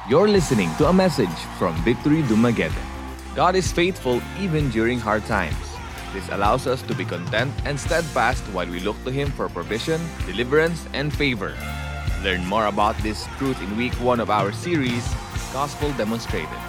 You're listening to a message from Victory Dumaguete. God is faithful even during hard times. This allows us to be content and steadfast while we look to Him for provision, deliverance, and favor. Learn more about this truth in week 1 of our series, Gospel Demonstrated.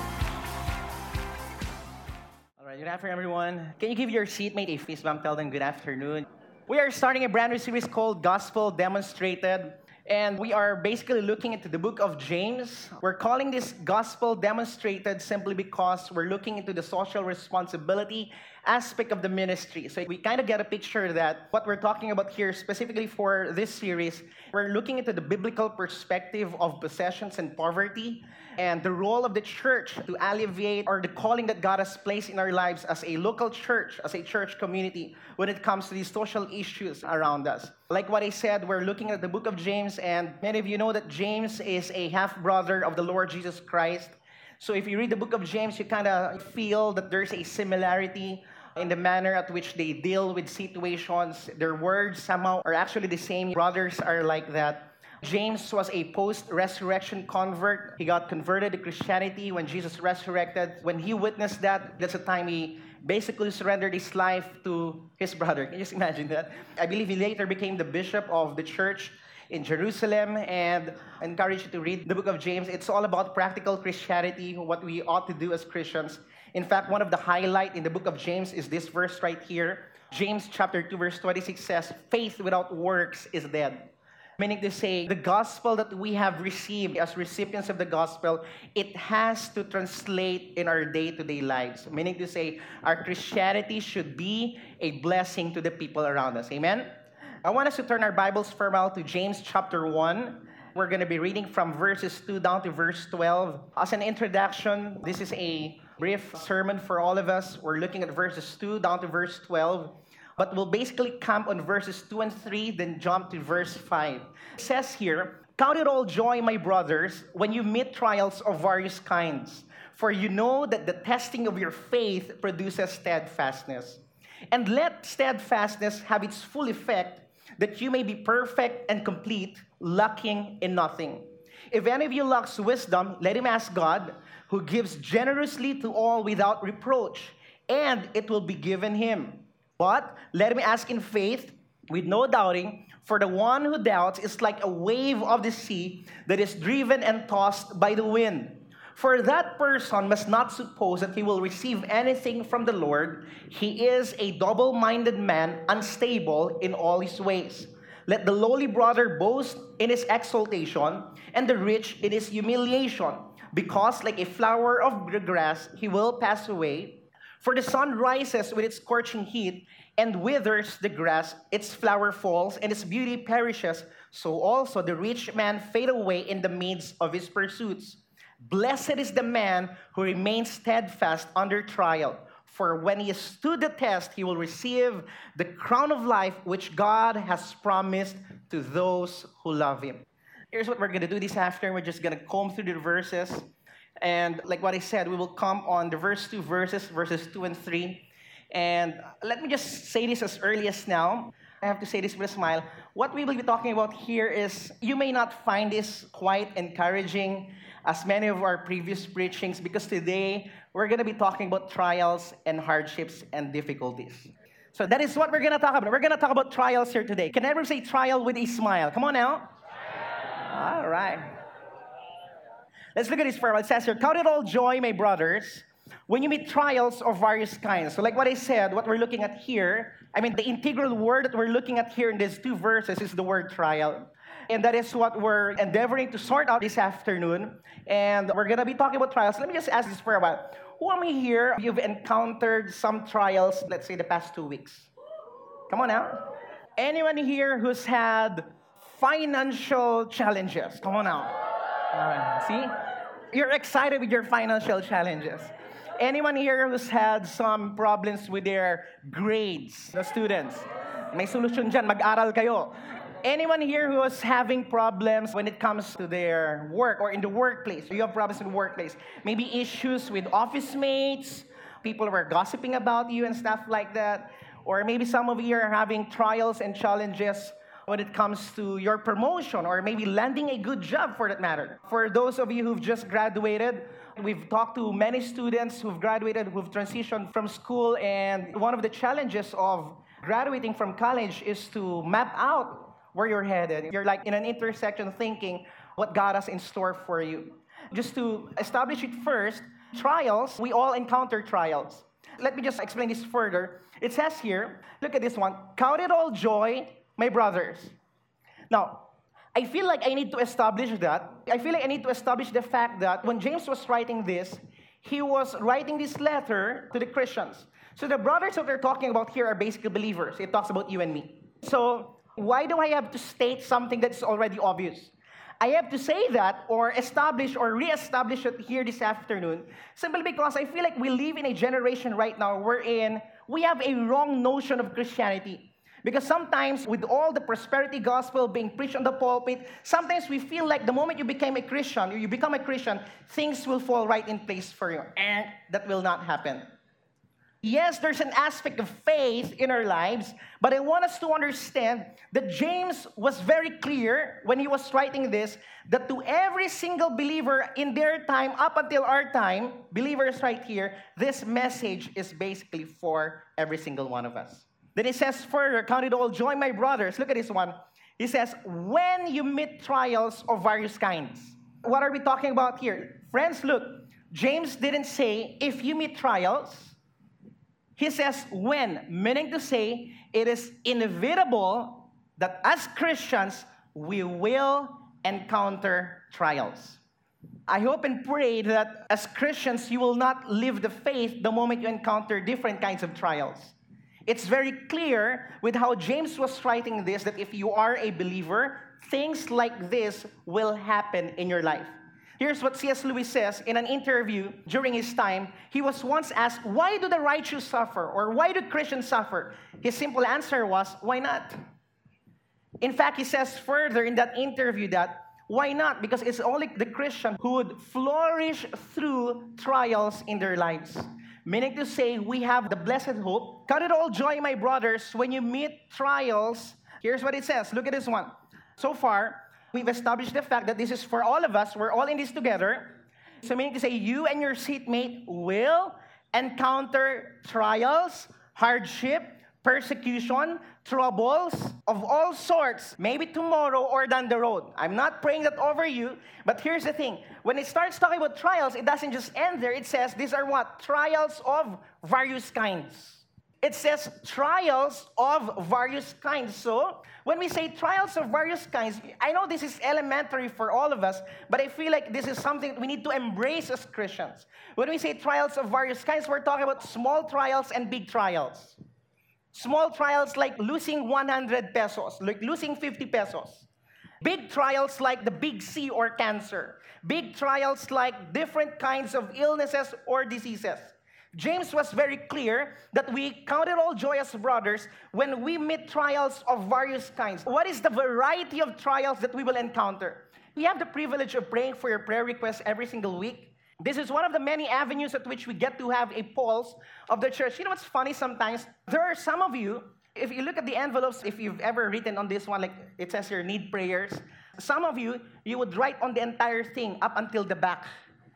All right, good afternoon, everyone. Can you give your seatmate a fist bump? Tell them good afternoon. We are starting a brand new series called Gospel Demonstrated. And we are basically looking into the book of James. We're calling this Gospel Demonstrated simply because we're looking into the social responsibility aspect of the ministry. So we kind of get a picture that what we're talking about here, specifically for this series, we're looking into the biblical perspective of possessions and poverty and the role of the church to alleviate or the calling that God has placed in our lives as a local church, as a church community, when it comes to these social issues around us. Like what I said, we're looking at the book of James, and many of you know that James is a half-brother of the Lord Jesus Christ. So if you read the book of James, you kind of feel that there's a similarity in the manner at which they deal with situations. Their words somehow are actually the same. Brothers are like that. James was a post-resurrection convert. He got converted to Christianity when Jesus resurrected. When he witnessed that, that's the time he basically surrendered his life to his brother. Can you just imagine that? I believe he later became the bishop of the church in Jerusalem, and I encourage you to read the book of James. It's all about practical Christianity, what we ought to do as Christians. In fact, one of the highlights in the book of James is this verse right here. James chapter 2, verse 26 says, "Faith without works is dead." Meaning to say, the gospel that we have received as recipients of the gospel, it has to translate in our day-to-day lives. Meaning to say, our Christianity should be a blessing to the people around us. Amen? I want us to turn our Bibles for a while to James chapter 1. We're going to be reading from verses 2 down to verse 12. As an introduction, this is a brief sermon for all of us. We're looking at verses 2 down to verse 12. But we'll basically camp on verses 2 and 3, then jump to verse 5. It says here, "Count it all joy, my brothers, when you meet trials of various kinds. For you know that the testing of your faith produces steadfastness. And let steadfastness have its full effect, that you may be perfect and complete, lacking in nothing. If any of you lacks wisdom, let him ask God, who gives generously to all without reproach, and it will be given him. But let him ask in faith, with no doubting, for the one who doubts is like a wave of the sea that is driven and tossed by the wind. For that person must not suppose that he will receive anything from the Lord. He is a double-minded man, unstable in all his ways. Let the lowly brother boast in his exaltation, and the rich in his humiliation, because like a flower of the grass, he will pass away. For the sun rises with its scorching heat and withers the grass, its flower falls, and its beauty perishes. So also the rich man fade away in the midst of his pursuits. Blessed is the man who remains steadfast under trial. For when he has stood the test, he will receive the crown of life which God has promised to those who love him." Here's what we're going to do this afternoon. We're just going to comb through the verses. And like what I said, we will come on the verses 2 and 3. And let me just say this as early as now. I have to say this with a smile. What we will be talking about here is, you may not find this quite encouraging as many of our previous preachings, because today we're going to be talking about trials and hardships and difficulties. So that is what we're going to talk about. We're going to talk about trials here today. Can everyone say trial with a smile? Come on now. All right. Let's look at this for a while. It says here, "Count it all joy, my brothers, when you meet trials of various kinds." So like what I said, what we're looking at here, the integral word that we're looking at here in these two verses is the word trial. And that is what we're endeavoring to sort out this afternoon. And we're going to be talking about trials. Let me just ask this for a while. Who among you here, you've encountered some trials, let's say the past 2 weeks? Come on now. Anyone here who's had financial challenges? Come on now. See? You're excited with your financial challenges. Anyone here who's had some problems with their grades, the students? May solusyon dyan, mag-aral kayo. Anyone here who is having problems when it comes to their work or in the workplace? You have problems in the workplace. Maybe issues with office mates, people were gossiping about you and stuff like that. Or maybe some of you are having trials and challenges when it comes to your promotion or maybe landing a good job for that matter. For those of you who've just graduated, we've talked to many students who've graduated, who've transitioned from school, and one of the challenges of graduating from college is to map out where you're headed. You're like in an intersection thinking what God has in store for you. Just to establish it first, trials, we all encounter trials. Let me just explain this further. It says here, look at this one, count it all joy, my brothers. Now, I feel like I need to establish that. I feel like I need to establish the fact that when James was writing this, he was writing this letter to the Christians. So the brothers that they're talking about here are basically believers. It talks about you and me. So why do I have to state something that's already obvious? I have to say that or establish or re-establish it here this afternoon simply because I feel like we live in a generation right now wherein we have a wrong notion of Christianity. Because sometimes with all the prosperity gospel being preached on the pulpit, sometimes we feel like the moment you become a Christian, things will fall right in place for you. And that will not happen. Yes, there's an aspect of faith in our lives, but I want us to understand that James was very clear when he was writing this, that to every single believer in their time, up until our time, believers right here, this message is basically for every single one of us. Then it says further, count it all joy, my brothers. Look at this one. He says, when you meet trials of various kinds. What are we talking about here? Friends, look, James didn't say, if you meet trials. He says, when, meaning to say, it is inevitable that as Christians, we will encounter trials. I hope and pray that as Christians, you will not leave the faith the moment you encounter different kinds of trials. It's very clear with how James was writing this that if you are a believer, things like this will happen in your life. Here's what C.S. Lewis says in an interview during his time. He was once asked, why do the righteous suffer? Or why do Christians suffer? His simple answer was, why not? In fact, he says further in that interview that, why not? Because it's only the Christian who would flourish through trials in their lives. Meaning to say, we have the blessed hope. Count it all joy, my brothers, when you meet trials. Here's what it says. Look at this one. So far, we've established the fact that this is for all of us. We're all in this together. So meaning to say, you and your seatmate will encounter trials, hardship, persecution, troubles of all sorts, maybe tomorrow or down the road. I'm not praying that over you, but here's the thing. When it starts talking about trials, it doesn't just end there. It says these are what? Trials of various kinds. It says trials of various kinds. So when we say trials of various kinds, I know this is elementary for all of us, but I feel like this is something we need to embrace as Christians. When we say trials of various kinds, we're talking about small trials and big trials. Small trials like losing 100 pesos, like losing 50 pesos. Big trials like the big C or cancer. Big trials like different kinds of illnesses or diseases. James was very clear that we count it all joy as brothers when we meet trials of various kinds. What is the variety of trials that we will encounter? We have the privilege of praying for your prayer requests every single week. This is one of the many avenues at which we get to have a pulse of the church. You know what's funny sometimes? There are some of you, if you look at the envelopes, if you've ever written on this one, like it says here, need prayers. Some of you, you would write on the entire thing up until the back.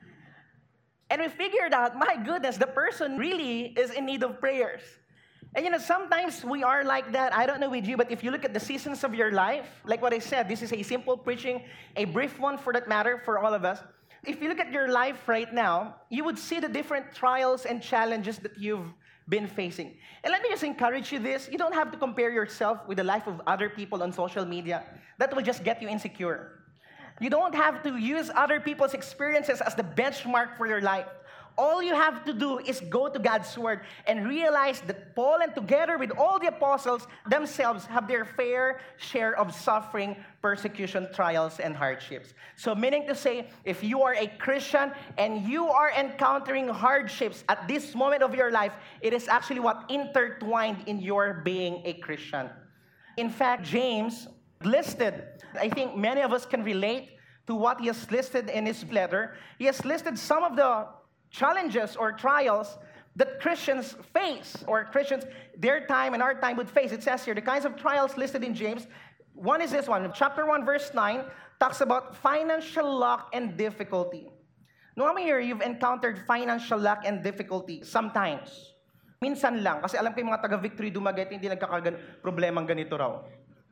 And we figured out, my goodness, the person really is in need of prayers. And you know, sometimes we are like that. I don't know with you, but if you look at the seasons of your life, like what I said, this is a simple preaching, a brief one for that matter, for all of us. If you look at your life right now, you would see the different trials and challenges that you've been facing. And let me just encourage you this. You don't have to compare yourself with the life of other people on social media. That will just get you insecure. You don't have to use other people's experiences as the benchmark for your life. All you have to do is go to God's Word and realize that Paul and together with all the apostles themselves have their fair share of suffering, persecution, trials, and hardships. So meaning to say, if you are a Christian and you are encountering hardships at this moment of your life, it is actually what intertwined in your being a Christian. In fact, James listed, I think many of us can relate to what he has listed in his letter. He has listed some of the challenges or trials that Christians face, or Christians, their time and our time would face. It says here, the kinds of trials listed in James, One is this one. Chapter 1, verse 9 talks about financial lack and difficulty. No, how many here you've encountered financial lack and difficulty? Sometimes. Minsan lang. Kasi alam ko yung mga taga-Victory Dumaguete, hindi problemang ganito raw.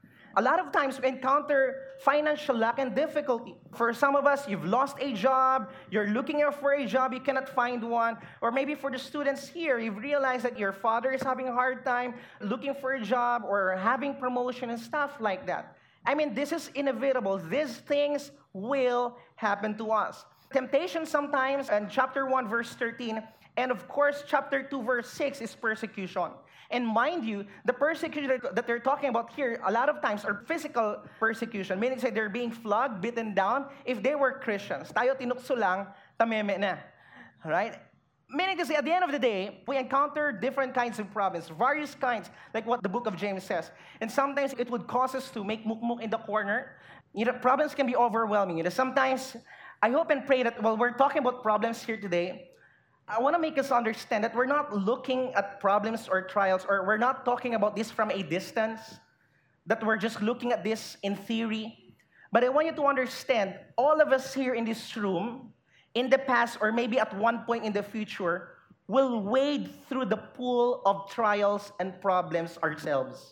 A lot of times we encounter financial lack and difficulty. For some of us, you've lost a job, you're looking for a job, you cannot find one. Or maybe for the students here, you've realized that your father is having a hard time looking for a job or having promotion and stuff like that. I mean, this is inevitable. These things will happen to us. Temptation sometimes, and chapter 1, verse 13, and of course, chapter 2, verse 6 is persecution. And mind you, the persecution that they're talking about here, a lot of times are physical persecution, meaning say they're being flogged, beaten down. If they were Christians, tayo tinukso lang, tameme na. Right? Meaning to say, at the end of the day, we encounter different kinds of problems, various kinds, like what the book of James says. And sometimes it would cause us to make mukmuk in the corner. Problems can be overwhelming. Sometimes, I hope and pray that while we're talking about problems here today, I want to make us understand that we're not looking at problems or trials, or we're not talking about this from a distance, that we're just looking at this in theory. But I want you to understand, all of us here in this room, in the past or maybe at one point in the future, will wade through the pool of trials and problems ourselves.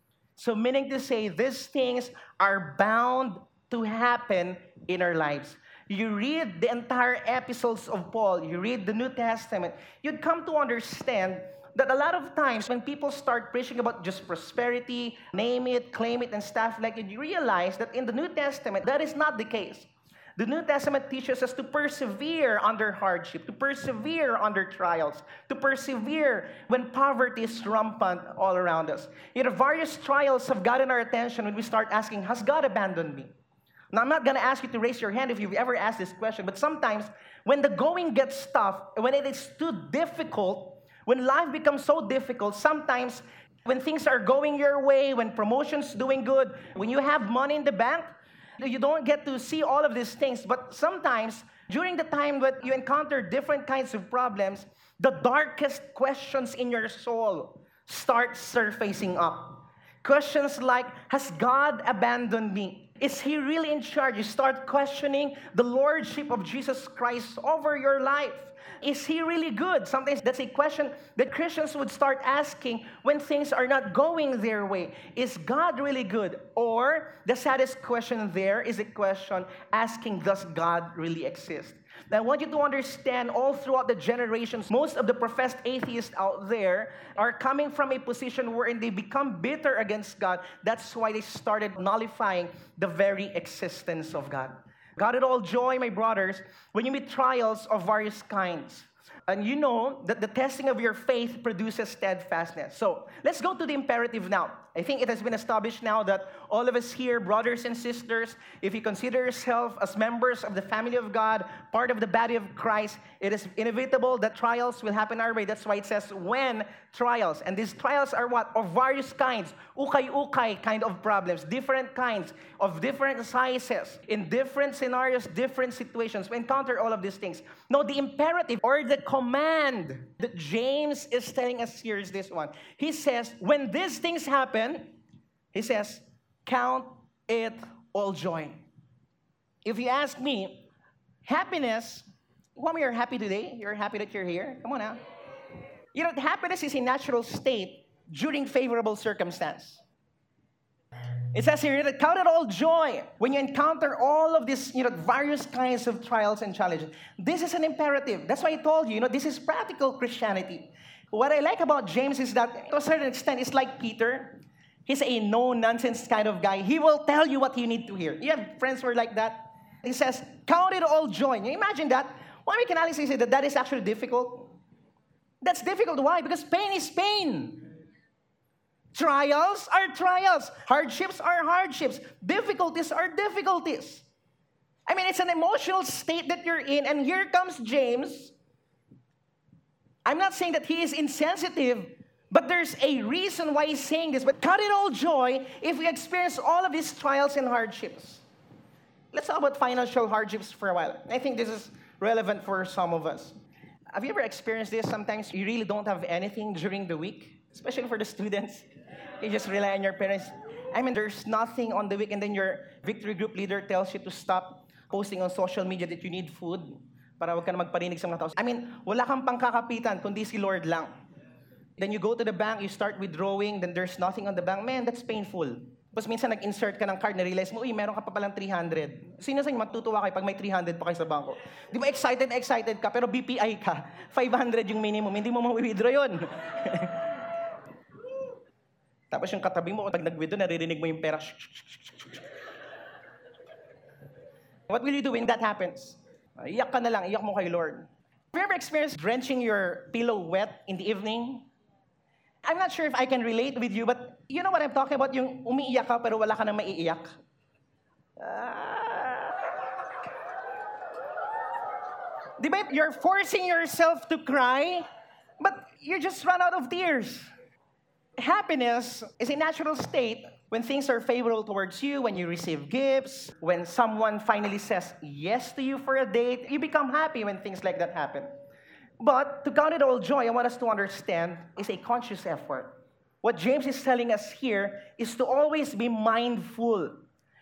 So meaning to say, these things are bound to happen in our lives. You read the entire epistles of Paul, you read the New Testament, you'd come to understand that a lot of times when people start preaching about just prosperity, name it, claim it, and stuff like that, you realize that in the New Testament, that is not the case. The New Testament teaches us to persevere under hardship, to persevere under trials, to persevere when poverty is rampant all around us. Various trials have gotten our attention when we start asking, has God abandoned me? Now, I'm not going to ask you to raise your hand if you've ever asked this question, but sometimes when the going gets tough, when it is too difficult, when life becomes so difficult, sometimes when things are going your way, when promotion's doing good, when you have money in the bank, you don't get to see all of these things. But sometimes, during the time that you encounter different kinds of problems, the darkest questions in your soul start surfacing up. Questions like, has God abandoned me? Is He really in charge? You start questioning the lordship of Jesus Christ over your life. Is He really good? Sometimes that's a question that Christians would start asking when things are not going their way. Is God really good? Or the saddest question there is a question asking, does God really exist? Now, I want you to understand all throughout the generations, most of the professed atheists out there are coming from a position wherein they become bitter against God. That's why they started nullifying the very existence of God. Count it all joy, my brothers, when you meet trials of various kinds. And you know that the testing of your faith produces steadfastness. So let's go to the imperative now. I think it has been established now that all of us here, brothers and sisters, if you consider yourself as members of the family of God, part of the body of Christ, it is inevitable that trials will happen our way. That's why it says when trials. And these trials are what? Of various kinds. Ukay-ukay kind of problems. Different kinds of different sizes. In different scenarios, different situations. We encounter all of these things. No, the imperative or the command that James is telling us here is this one. He says, when these things happen, he says, count it all joy. If you ask me, happiness, how many are happy today? You're happy that you're here? Come on now. Happiness is a natural state during favorable circumstance. It says here that count it all joy when you encounter all of these, various kinds of trials and challenges. This is an imperative. That's why I told you, this is practical Christianity. What I like about James is that, to a certain extent, it's like Peter. He's a no-nonsense kind of guy. He will tell you what you need to hear. You have friends who are like that? He says, count it all joy. You imagine that? One we can honestly say that is actually difficult. That's difficult. Why? Because pain is pain. Trials are trials. Hardships are hardships. Difficulties are difficulties. I mean, it's an emotional state that you're in. And here comes James. I'm not saying that he is insensitive, but there's a reason why he's saying this. But count it all joy if we experience all of these trials and hardships. Let's talk about financial hardships for a while. I think this is relevant for some of us. Have you ever experienced this? Sometimes you really don't have anything during the week, especially for the students. You just rely on your parents. I mean, there's nothing on the week, and then your victory group leader tells you to stop posting on social media that you need food para wag ka na magparinig sa mga tao. I mean, wala kang pangkakapitan, kundi si Lord lang. Then you go to the bank, you start withdrawing, then there's nothing on the bank. Man, that's painful. Tapos minsan nag-insert ka ng card, na-realize mo, uy, meron ka pa palang 300. Sino sa inyo matutuwa kayo pag may 300 pa kayo sa bangko? Di ba excited ka, pero BPI ka, 500 yung minimum, hindi mo ma-withdraw yun. Tapos yung katabi mo, pag nag-withdraw, naririnig mo yung pera. What will you do when that happens? Iyak ka na lang, iyak mo kay Lord. Have you ever experienced drenching your pillow wet in the evening? I'm not sure if I can relate with you, but you know what I'm talking about? Yung umiiyak ka pero wala ka nang maiiyak. Di ba? You're forcing yourself to cry, but you just run out of tears. Happiness is a natural state when things are favorable towards you, when you receive gifts, when someone finally says yes to you for a date. You become happy when things like that happen. But to count it all joy, I want us to understand, is a conscious effort. What James is telling us here is to always be mindful.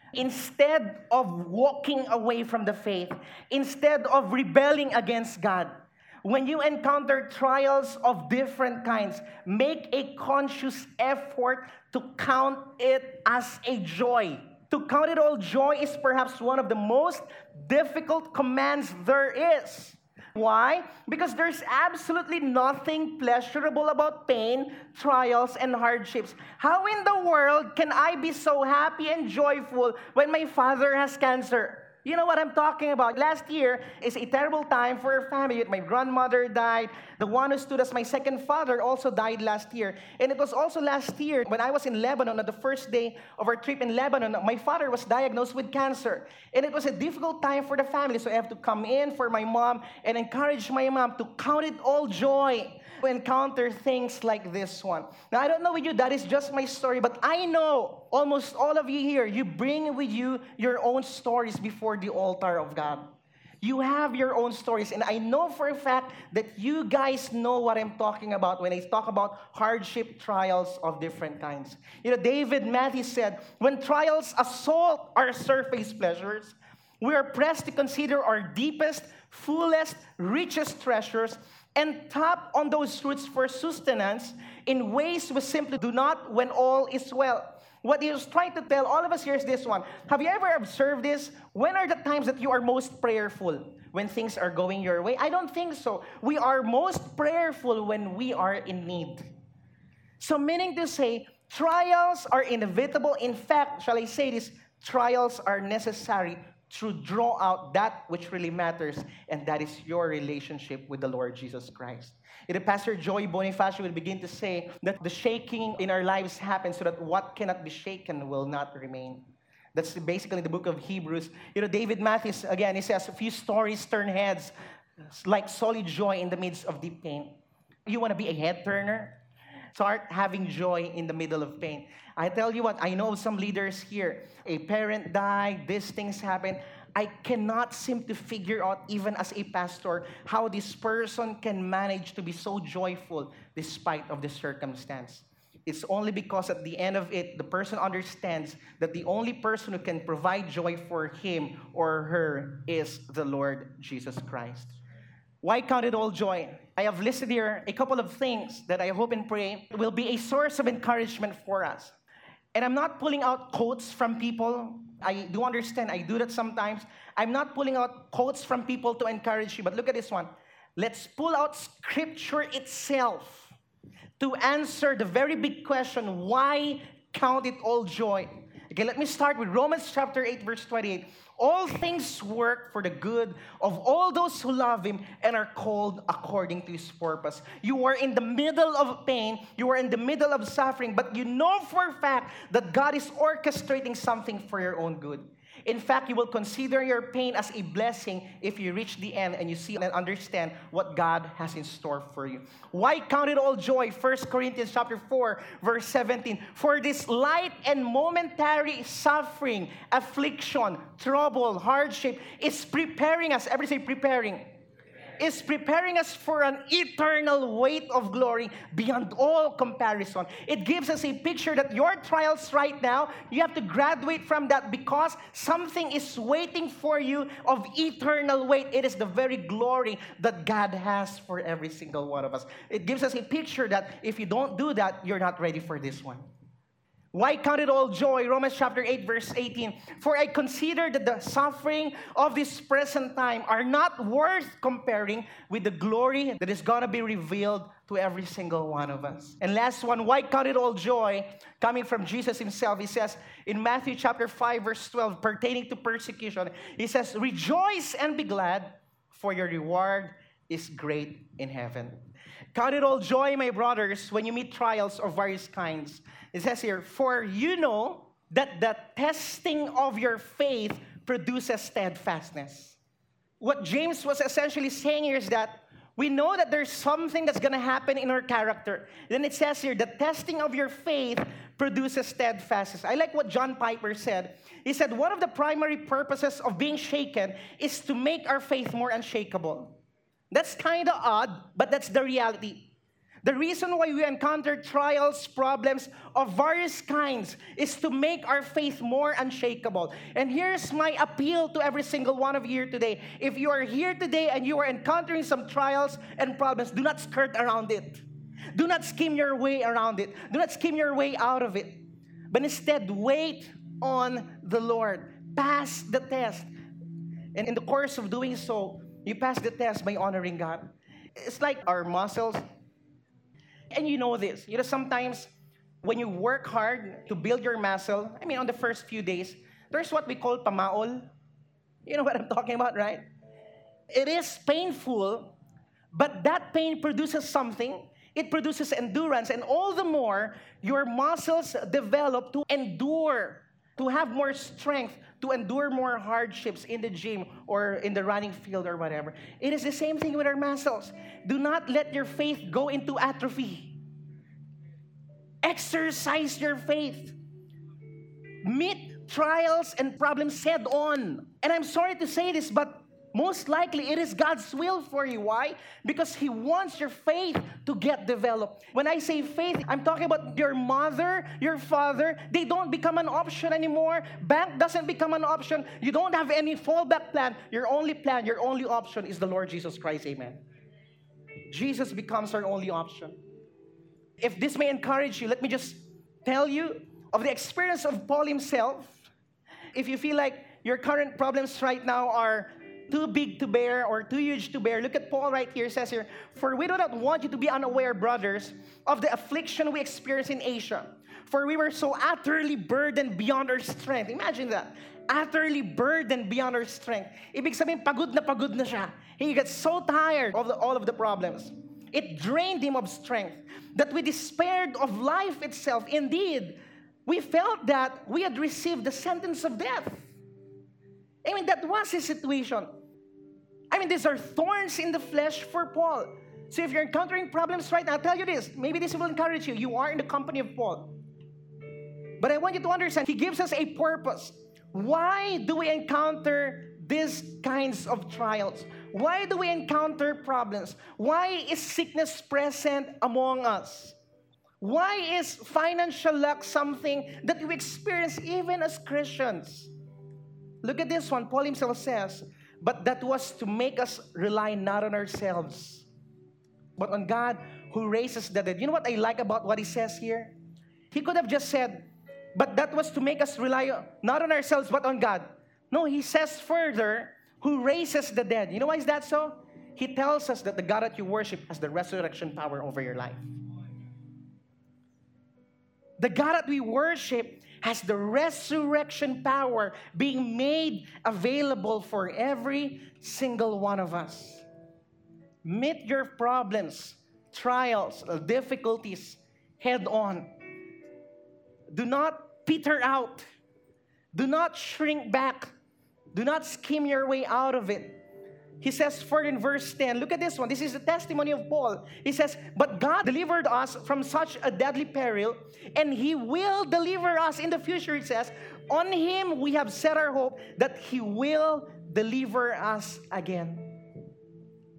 Instead of walking away from the faith, instead of rebelling against God, when you encounter trials of different kinds, make a conscious effort to count it as a joy. To count it all joy is perhaps one of the most difficult commands there is. Why? Because there's absolutely nothing pleasurable about pain, trials, and hardships. How in the world can I be so happy and joyful when my father has cancer? You know what I'm talking about. Last year is a terrible time for our family. My grandmother died. The one who stood as my second father also died last year. And it was also last year when I was in Lebanon on the first day of our trip in Lebanon, my father was diagnosed with cancer. And it was a difficult time for the family. So I have to come in for my mom and encourage my mom to count it all joy to encounter things like this one. Now, I don't know with you, that is just my story, but I know almost all of you here, you bring with you your own stories before the altar of God. You have your own stories, and I know for a fact that you guys know what I'm talking about when I talk about hardship trials of different kinds. You know, David Matthews said, when trials assault our surface pleasures, we are pressed to consider our deepest, fullest, richest treasures and tap on those roots for sustenance in ways we simply do not when all is well. What he was trying to tell all of us here is this one. Have you ever observed this? When are the times that you are most prayerful? When things are going your way? I don't think so. We are most prayerful when we are in need. So meaning to say, trials are inevitable. In fact, shall I say this? Trials are necessary to draw out that which really matters, and that is your relationship with the Lord Jesus Christ. Pastor Joey Bonifacio will begin to say that the shaking in our lives happens so that what cannot be shaken will not remain. That's basically the book of Hebrews. You know, David Matthews, again, he says, a few stories turn heads like solid joy in the midst of deep pain. You want to be a head turner? Start having joy in the middle of pain. I tell you what, I know some leaders here. A parent died, these things happen. I cannot seem to figure out, even as a pastor, how this person can manage to be so joyful despite of the circumstance. It's only because at the end of it, the person understands that the only person who can provide joy for him or her is the Lord Jesus Christ. Why count it all joy? I have listed here a couple of things that I hope and pray will be a source of encouragement for us. And I'm not pulling out quotes from people. I do understand, I do that sometimes. I'm not pulling out quotes from people to encourage you, but look at this one. Let's pull out Scripture itself to answer the very big question, why count it all joy? Okay, let me start with Romans chapter 8, verse 28. All things work for the good of all those who love Him and are called according to His purpose. You are in the middle of pain, you are in the middle of suffering, but you know for a fact that God is orchestrating something for your own good. In fact, you will consider your pain as a blessing if you reach the end and you see and understand what God has in store for you. Why count it all joy? 1 Corinthians chapter 4, verse 17. For this light and momentary suffering, affliction, trouble, hardship is preparing us. Everybody say preparing. is preparing us for an eternal weight of glory beyond all comparison. It gives us a picture that your trials right now, you have to graduate from that because something is waiting for you of eternal weight. It is the very glory that God has for every single one of us. It gives us a picture that if you don't do that, you're not ready for this one. Why count it all joy? Romans chapter 8, verse 18. For I consider that the suffering of this present time are not worth comparing with the glory that is going to be revealed to every single one of us. And last one, why count it all joy? Coming from Jesus himself, he says in Matthew chapter 5, verse 12, pertaining to persecution, he says, rejoice and be glad, for your reward is great in heaven. Count it all joy, my brothers, when you meet trials of various kinds. It says here, for you know that the testing of your faith produces steadfastness. What James was essentially saying here is that we know that there's something that's going to happen in our character. Then it says here, the testing of your faith produces steadfastness. I like what John Piper said. He said, one of the primary purposes of being shaken is to make our faith more unshakable. That's kind of odd, but that's the reality. The reason why we encounter trials, problems of various kinds is to make our faith more unshakable. And here's my appeal to every single one of you here today. If you are here today and you are encountering some trials and problems, do not skirt around it. Do not skim your way around it. Do not skim your way out of it. But instead, wait on the Lord. Pass the test. And in the course of doing so, you pass the test by honoring God. It's like our muscles. And you know this. You know, sometimes when you work hard to build your muscle, on the first few days, there's what we call pamaol. You know what I'm talking about, right? It is painful, but that pain produces something. It produces endurance. And all the more, your muscles develop to endure, to have more strength, to endure more hardships in the gym or in the running field or whatever. It is the same thing with our muscles. Do not let your faith go into atrophy. Exercise your faith. Meet trials and problems head on. And I'm sorry to say this, but most likely it is God's will for you. Why? Because He wants your faith to get developed. When I say faith, I'm talking about your mother, your father. They don't become an option anymore. Bank doesn't become an option. You don't have any fallback plan. Your only option is the Lord Jesus Christ. Amen. Jesus becomes our only option. If this may encourage you, let me just tell you of the experience of Paul himself. If you feel like your current problems right now are too big to bear or too huge to bear, look at Paul right here. It says here, for we do not want you to be unaware, brothers, of the affliction we experienced in Asia. For we were so utterly burdened beyond our strength. Imagine that. Utterly burdened beyond our strength. Ibig sabihin, pagod na siya. He gets so tired of all of the problems. It drained him of strength that we despaired of life itself. Indeed, we felt that we had received the sentence of death. That was his situation. These are thorns in the flesh for Paul. So if you're encountering problems right now, I'll tell you this. Maybe this will encourage you. You are in the company of Paul. But I want you to understand, he gives us a purpose. Why do we encounter these kinds of trials? Why do we encounter problems? Why is sickness present among us? Why is financial lack something that we experience even as Christians? Look at this one. Paul himself says, but that was to make us rely not on ourselves, but on God who raises the dead. You know what I like about what he says here? He could have just said, but that was to make us rely not on ourselves, but on God. No, he says further, who raises the dead. You know why is that so? He tells us that the God that you worship has the resurrection power over your life. The God that we worship has the resurrection power being made available for every single one of us. Meet your problems, trials, difficulties head on. Do not peter out. Do not shrink back. Do not skim your way out of it. He says further in verse 10, look at this one. This is the testimony of Paul. He says, but God delivered us from such a deadly peril, and He will deliver us in the future, it says. On Him we have set our hope that He will deliver us again.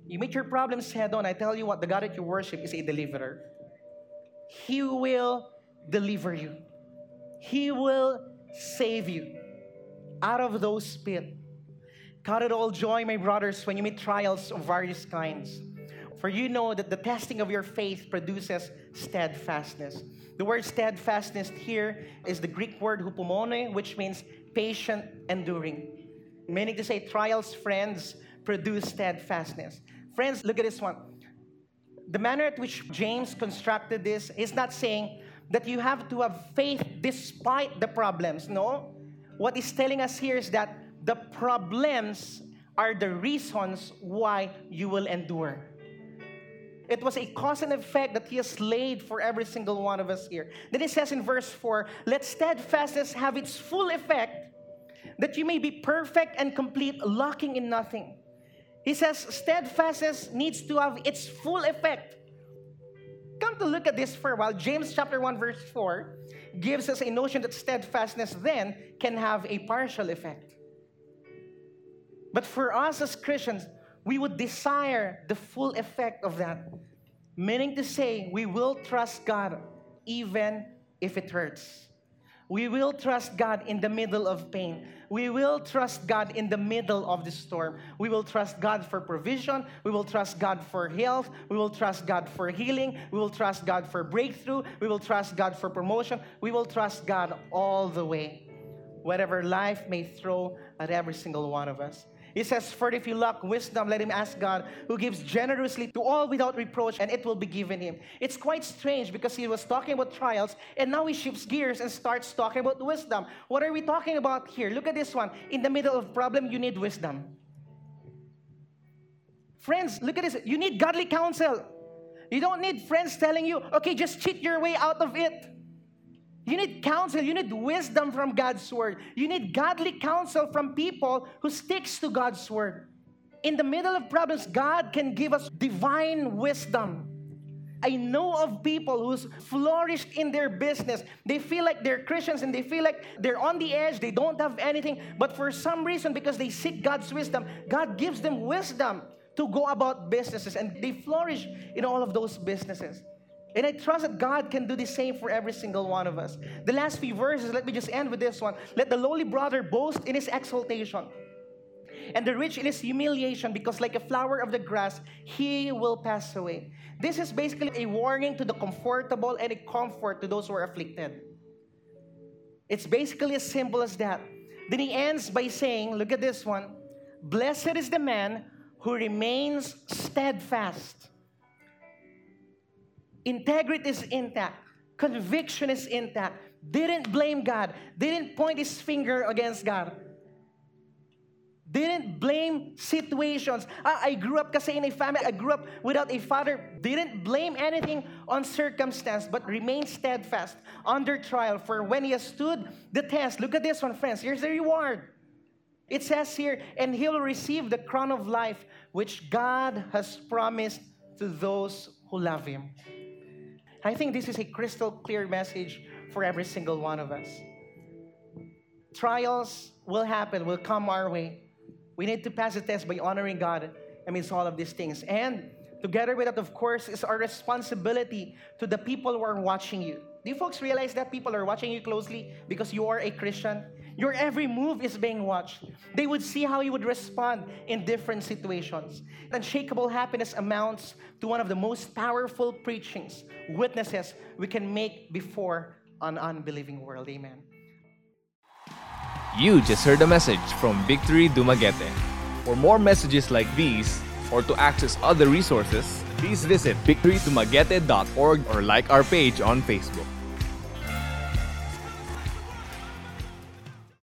You meet your problems head on. I tell you what, the God that you worship is a deliverer. He will deliver you. He will save you out of those pits. Count it all joy, my brothers, when you meet trials of various kinds. For you know that the testing of your faith produces steadfastness. The word steadfastness here is the Greek word hupomone, which means patient, enduring. Meaning to say, trials, friends, produce steadfastness. Friends, look at this one. The manner at which James constructed this is not saying that you have to have faith despite the problems. No. What he's telling us here is that the problems are the reasons why you will endure. It was a cause and effect that he has laid for every single one of us here. Then it says in verse 4, let steadfastness have its full effect, that you may be perfect and complete, lacking in nothing. He says steadfastness needs to have its full effect. Come to look at this for a while. James chapter 1 verse 4 gives us a notion that steadfastness then can have a partial effect. But for us as Christians, we would desire the full effect of that. Meaning to say, we will trust God even if it hurts. We will trust God in the middle of pain. We will trust God in the middle of the storm. We will trust God for provision. We will trust God for health. We will trust God for healing. We will trust God for breakthrough. We will trust God for promotion. We will trust God all the way, whatever life may throw at every single one of us. He says, for if you lack wisdom, let him ask God, who gives generously to all without reproach, and it will be given him. It's quite strange because he was talking about trials, and now he shifts gears and starts talking about wisdom. What are we talking about here? Look at this one. In the middle of problem, you need wisdom. Friends, look at this. You need godly counsel. You don't need friends telling you, okay, just cheat your way out of it. You need counsel. You need wisdom from God's word. You need godly counsel from people who sticks to God's word. In the middle of problems, God can give us divine wisdom. I know of people who's flourished in their business. They feel like they're Christians and they feel like they're on the edge. They don't have anything. But for some reason, because they seek God's wisdom, God gives them wisdom to go about businesses. And they flourish in all of those businesses. And I trust that God can do the same for every single one of us. The last few verses, let me just end with this one. Let the lowly brother boast in his exaltation, and the rich in his humiliation, because like a flower of the grass, he will pass away. This is basically a warning to the comfortable and a comfort to those who are afflicted. It's basically as simple as that. Then he ends by saying, look at this one, blessed is the man who remains steadfast. Integrity is intact. Conviction is intact. Didn't blame God. Didn't point his finger against God. Didn't blame situations. I grew up kasi in a family. I grew up without a father. Didn't blame anything on circumstance, but remained steadfast under trial. For when he has stood the test, look at this one, friends. Here's the reward. It says here, and he will receive the crown of life, which God has promised to those who love him. I think this is a crystal clear message for every single one of us. Trials will happen, will come our way. We need to pass the test by honoring God amidst all of these things. And together with that, of course, is our responsibility to the people who are watching you. Do you folks realize that people are watching you closely because you are a Christian? Your every move is being watched. They would see how you would respond in different situations. Unshakable happiness amounts to one of the most powerful preachings, witnesses we can make before an unbelieving world. Amen. You just heard a message from Victory Dumaguete. For more messages like these, or to access other resources, please visit victorydumaguete.org or like our page on Facebook.